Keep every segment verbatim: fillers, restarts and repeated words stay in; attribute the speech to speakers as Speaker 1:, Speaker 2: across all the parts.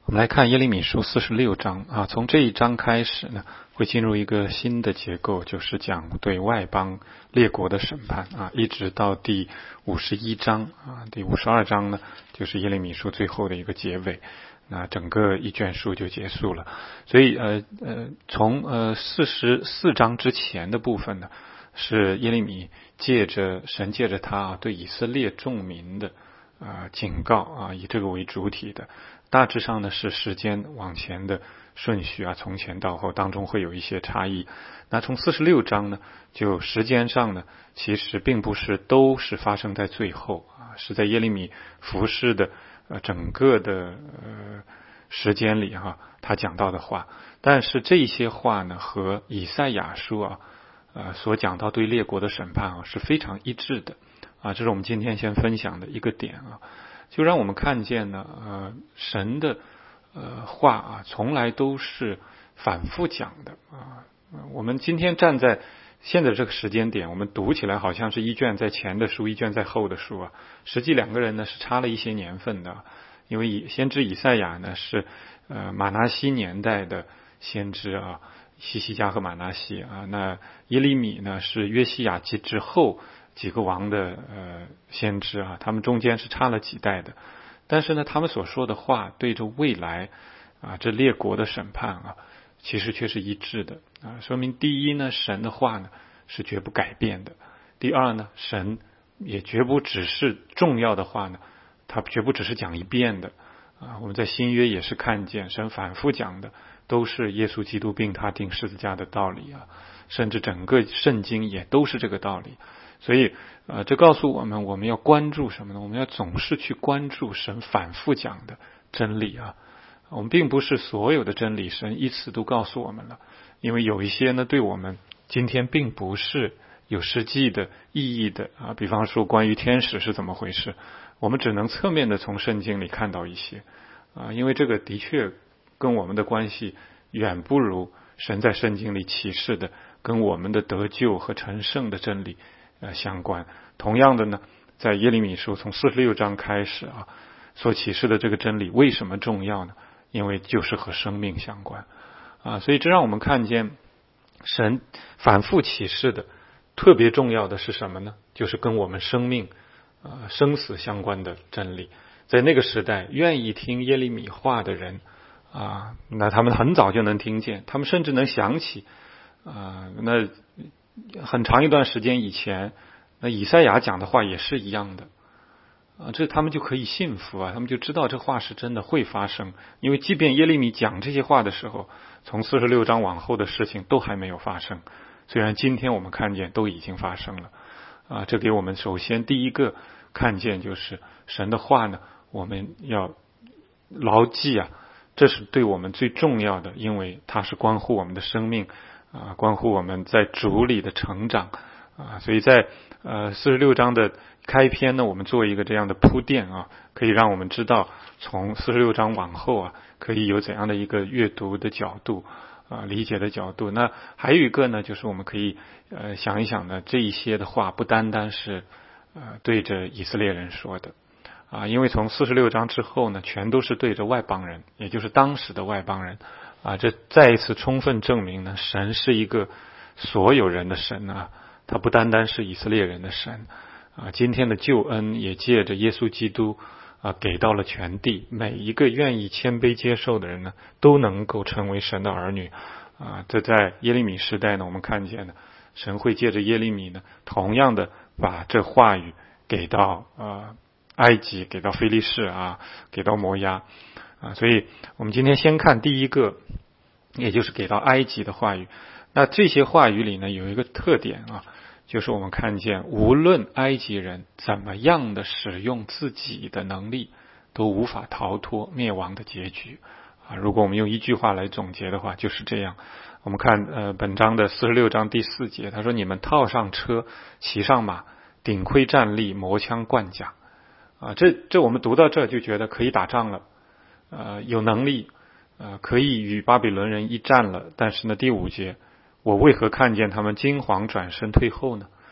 Speaker 1: 我们来看耶利米书四十六章啊，从这一章开始呢，会进入一个新的结构，就是讲对外邦列国的审判啊，一直到第五十一章啊，第五十二章呢，就是耶利米书最后的一个结尾，那整个一卷书就结束了。所以呃呃，从呃四十四章之前的部分呢，是耶利米借着神借着他啊对以色列众民的啊警告啊，以这个为主体的。大致上呢是时间往前的顺序啊，从前到后当中会有一些差异。那从四十六章呢，就时间上呢，其实并不是都是发生在最后啊，是在耶利米服侍的呃整个的呃时间里哈、啊，他讲到的话。但是这些话呢，和以赛亚书啊呃所讲到对列国的审判啊是非常一致的啊，这是我们今天先分享的一个点啊。就让我们看见呢，呃，神的呃话啊，从来都是反复讲的啊。我们今天站在现在这个时间点，我们读起来好像是一卷在前的书，一卷在后的书啊。实际两个人呢是差了一些年份的，因为以先知以赛亚呢是呃马拿西年代的先知啊，西西家和马拿西啊。那耶利米呢是约西亚记之后几个王的呃先知啊，他们中间是差了几代的，但是呢，他们所说的话对着未来啊这列国的审判啊，其实却是一致的啊，说明第一呢，神的话呢是绝不改变的；第二呢，神也绝不只是重要的话呢，他绝不只是讲一遍的啊。我们在新约也是看见神反复讲的都是耶稣基督并他钉十字架的道理啊，甚至整个圣经也都是这个道理。所以呃，这告诉我们我们要关注什么呢？我们要总是去关注神反复讲的真理啊。我们并不是所有的真理神一次都告诉我们了，因为有一些呢对我们今天并不是有实际的意义的啊。比方说关于天使是怎么回事，我们只能侧面的从圣经里看到一些啊，因为这个的确跟我们的关系远不如神在圣经里启示的跟我们的得救和成圣的真理呃，相关。同样的呢，在耶利米书从四十六章开始啊，所启示的这个真理为什么重要呢？因为就是和生命相关啊，所以这让我们看见神反复启示的特别重要的是什么呢？就是跟我们生命啊生死相关的真理。在那个时代，愿意听耶利米话的人啊，那他们很早就能听见，他们甚至能想起啊，那很长一段时间以前，那以赛亚讲的话也是一样的啊，这他们就可以信服啊，他们就知道这话是真的会发生。因为即便耶利米讲这些话的时候，从四十六章往后的事情都还没有发生，虽然今天我们看见都已经发生了啊。这给我们首先第一个看见就是神的话呢，我们要牢记啊，这是对我们最重要的，因为它是关乎我们的生命啊，关乎我们在主里的成长啊。所以在呃四十六章的开篇呢，我们做一个这样的铺垫啊，可以让我们知道从四十六章往后啊，可以有怎样的一个阅读的角度啊，理解的角度。那还有一个呢，就是我们可以呃想一想呢，这一些的话不单单是呃对着以色列人说的啊，因为从四十六章之后呢，全都是对着外邦人，也就是当时的外邦人啊。这再一次充分证明呢，神是一个所有人的神啊，他不单单是以色列人的神啊。今天的救恩也借着耶稣基督啊，给到了全地，每一个愿意谦卑接受的人呢，都能够成为神的儿女啊。这在耶利米时代呢，我们看见呢，神会借着耶利米呢，同样的把这话语给到啊埃及，给到非利士啊，给到摩押啊。所以我们今天先看第一个，也就是给到埃及的话语。那这些话语里呢，有一个特点啊，就是我们看见无论埃及人怎么样的使用自己的能力，都无法逃脱灭亡的结局啊。如果我们用一句话来总结的话，就是这样。我们看呃本章的四十六章第四节，他说：你们套上车，骑上马，顶盔站立，磨枪贯甲啊。这这我们读到这就觉得可以打仗了，呃有能力呃可以与巴比伦人一战了。但是呢，第五节，我为何看见他们惊惶转身退后呢？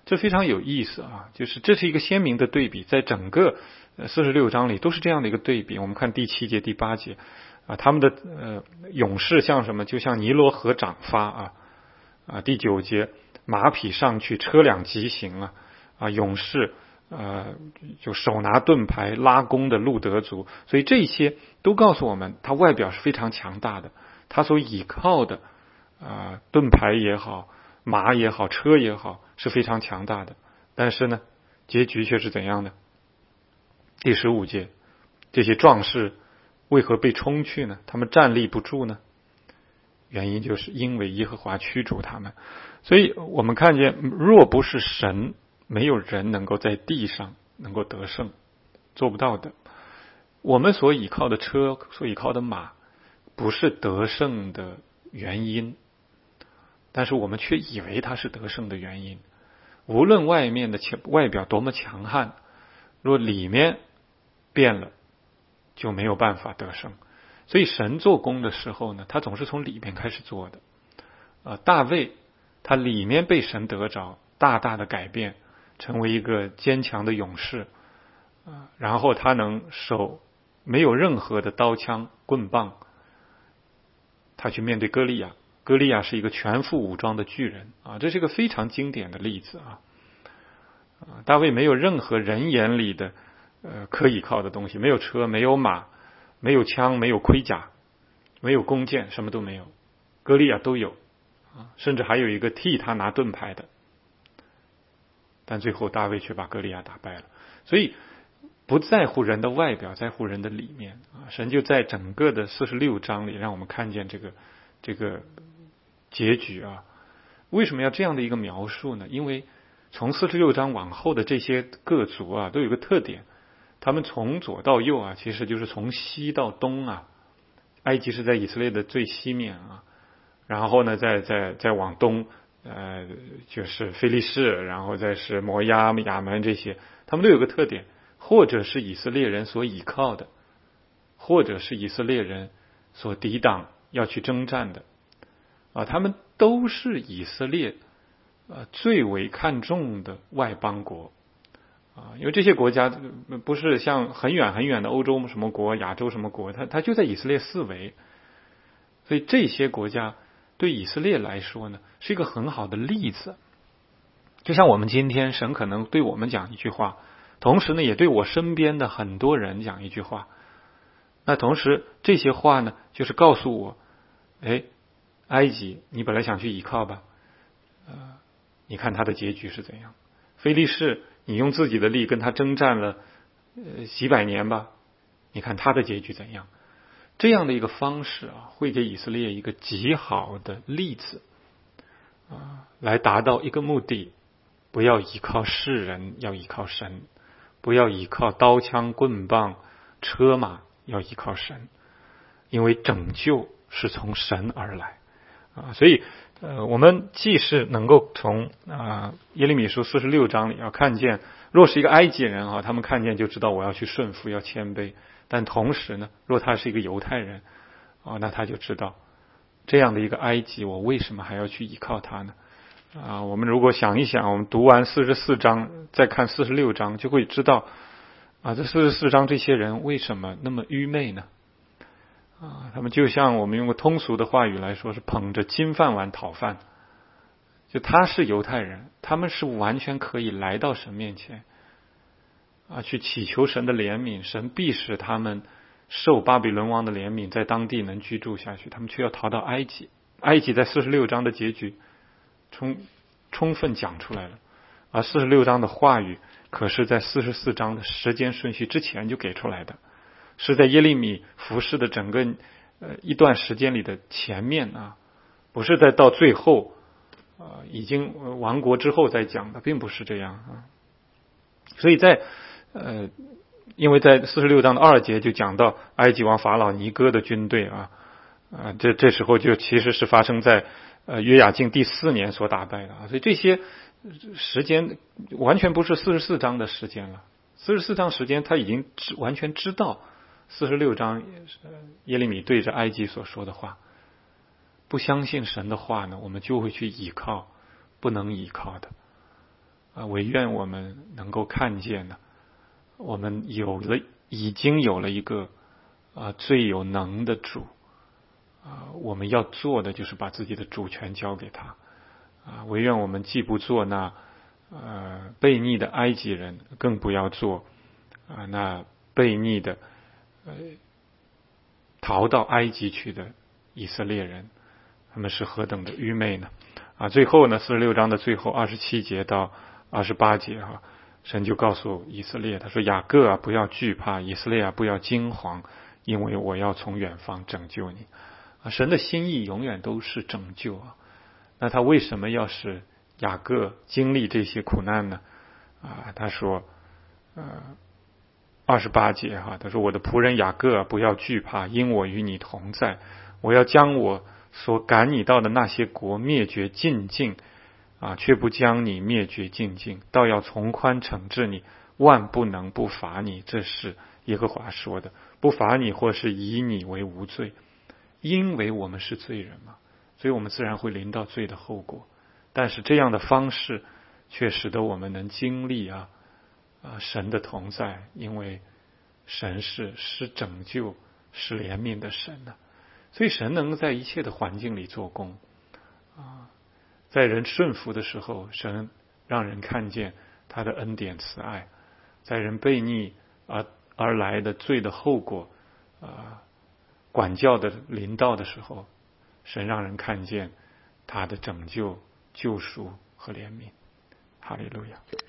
Speaker 1: 这非常有意思啊，就是这是一个鲜明的对比，在整个四十六章里都是这样的一个对比。我们看第七节、第八节啊，他们的呃勇士像什么？就像尼罗河涨发啊啊。第九节，马匹上去，车辆疾行啊啊，勇士呃就手拿盾牌拉弓的路德族，所以这些都告诉我们，他外表是非常强大的，他所倚靠的啊盾牌也好，马也好，车也好，是非常强大的。但是呢，结局却是怎样的？第十五节，这些壮士为何被冲去呢？他们站立不住呢？原因就是因为耶和华驱逐他们。所以我们看见，若不是神，没有人能够在地上能够得胜，做不到的。我们所倚靠的车，所倚靠的马，不是得胜的原因，但是我们却以为它是得胜的原因。无论外面的外表多么强悍，若里面变了，就没有办法得胜。所以神做工的时候呢，他总是从里面开始做的。呃，大卫他里面被神得着，大大的改变，成为一个坚强的勇士。呃、然后他能手没有任何的刀枪棍棒，他去面对歌利亚。歌利亚是一个全副武装的巨人啊，这是一个非常经典的例子啊。啊，大卫没有任何人眼里的呃可以靠的东西，没有车，没有马，没有枪，没有盔甲，没有弓箭，什么都没有。歌利亚都有啊，甚至还有一个替他拿盾牌的。但最后大卫却把歌利亚打败了。所以不在乎人的外表，在乎人的里面啊。神就在整个的四十六章里让我们看见这个这个结局啊。为什么要这样的一个描述呢？因为从四十六章往后的这些各族啊，都有个特点，他们从左到右啊，其实就是从西到东啊。埃及是在以色列的最西面啊，然后呢，再再再往东，呃，就是非利士，然后再是摩押、亚门这些，他们都有个特点，或者是以色列人所倚靠的，或者是以色列人所抵挡要去征战的啊，他们都是以色列呃最为看重的外邦国啊，因为这些国家不是像很远很远的欧洲什么国、亚洲什么国，它它就在以色列四围，所以这些国家对以色列来说呢，是一个很好的例子。就像我们今天，神可能对我们讲一句话，同时呢，也对我身边的很多人讲一句话。那同时这些话呢，就是告诉我，哎，埃及，你本来想去依靠吧，呃，你看他的结局是怎样？非利士，你用自己的力跟他征战了呃几百年吧，你看他的结局怎样？这样的一个方式啊，会给以色列一个极好的例子啊，来达到一个目的：不要依靠世人，要依靠神；不要依靠刀枪棍棒、车马，要依靠神。因为拯救是从神而来啊，所以呃，我们既是能够从啊耶利米书四十六章里要看见，若是一个埃及人啊，他们看见就知道我要去顺服，要谦卑。但同时呢，若他是一个犹太人啊，那他就知道这样的一个埃及，我为什么还要去依靠他呢？啊，我们如果想一想，我们读完四十四章，再看四十六章，就会知道啊，这四十四章这些人为什么那么愚昧呢？啊，他们就像我们用个通俗的话语来说，是捧着金饭碗讨饭。就他是犹太人，他们是完全可以来到神面前啊，去祈求神的怜悯，神必使他们受巴比伦王的怜悯，在当地能居住下去。他们却要逃到埃及。埃及在四十六章的结局充充分讲出来了，而四十六章的话语可是在四十四章的时间顺序之前就给出来的，是在耶利米服侍的整个呃一段时间里的前面啊，不是在到最后呃已经亡国之后再讲的，并不是这样啊。所以在呃，因为在四十六章的二节就讲到埃及王法老尼哥的军队啊，啊，这这时候就其实是发生在呃约雅敬第四年所打败的啊，所以这些时间完全不是四十四章的时间了。四十四章时间他已经知完全知道四十六章耶利米对着埃及所说的话。不相信神的话呢，我们就会去倚靠不能倚靠的啊，唯愿我们能够看见呢，我们有了，已经有了一个啊最有能的主啊，我们要做的就是把自己的主权交给他啊，唯愿我们既不做那呃悖逆的埃及人，更不要做啊那悖逆的呃逃到埃及去的以色列人，他们是何等的愚昧呢？啊，最后呢，四十六章的最后二十七节到二十八节哈、啊，神就告诉以色列，他说：“雅各啊，不要惧怕；以色列啊，不要惊惶，因为我要从远方拯救你。”啊，神的心意永远都是拯救啊。那他为什么要使雅各经历这些苦难呢？啊，他说，呃，二十八节哈，他说：“我的仆人雅各啊，不要惧怕，因我与你同在。我要将我所赶你到的那些国灭绝尽尽，啊，却不将你灭绝尽尽，倒要从宽惩治你，万不能不罚你。”这是耶和华说的，不罚你或是以你为无罪，因为我们是罪人嘛，所以我们自然会临到罪的后果。但是这样的方式却使得我们能经历啊啊神的同在，因为神是施拯救、施怜悯的神呢、啊。所以神能在一切的环境里做工啊，在人顺服的时候，神让人看见他的恩典慈爱；在人悖逆而而来的罪的后果啊，管教的临到的时候，神让人看见他的拯救、救赎和怜悯。哈利路亚。